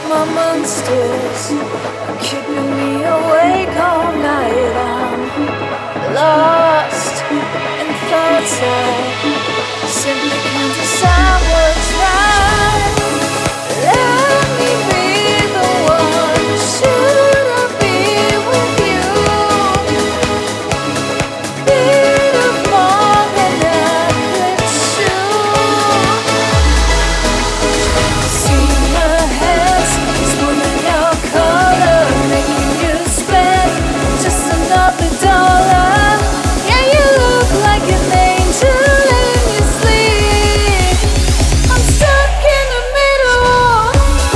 My monsters are keeping me awake all night. I'm lost in thoughts. I simply can't decide what's right. Let me be the one. Should I be with you? Bit of more than I could chew. See her hands smoothing your color, making you spend just another dollar. Yeah, you look like an angel in your sleep. I'm stuck in the middle.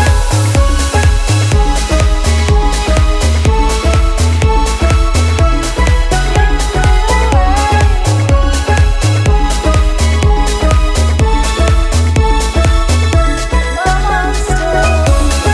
My monster.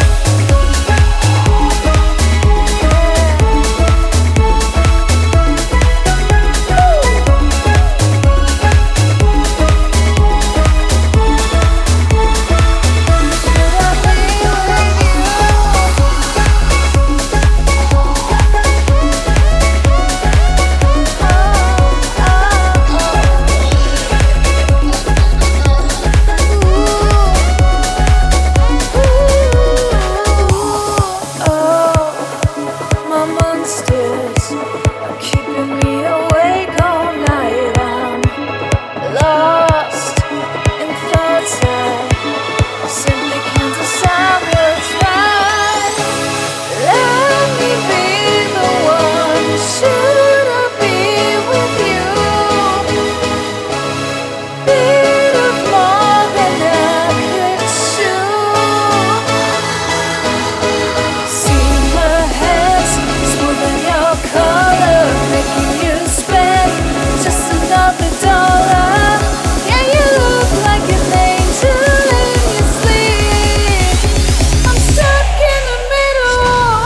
My monsters are keeping me awake all night. I'm lost in thoughts. I simply can't decide what's right. Let me be the one. Should I be with you? Bit of more than I could chew. See her hands smoothing your color, making you spend just another dollar. Yeah, you look like an angel in your sleep. I'm stuck in the middle.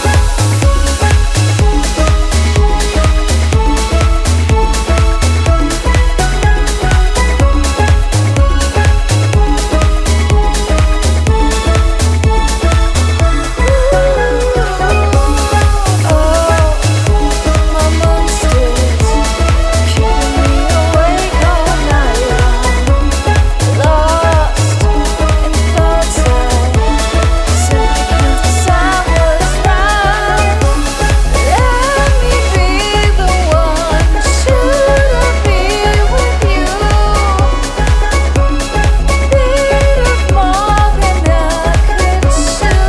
My monsters keeping me awake all night. I'm lost in thoughts. I simply can't decide what's right. Let me be the one. Should I be with you? Bit of more than I could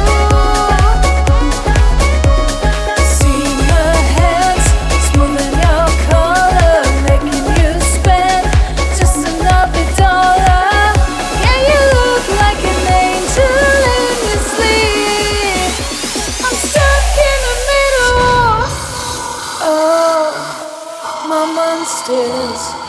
chew. See her hands smoothing your color, making you spend just another dollar. Yeah, you look like an angel in your sleep. I'm stuck in the middle. Oh, my monsters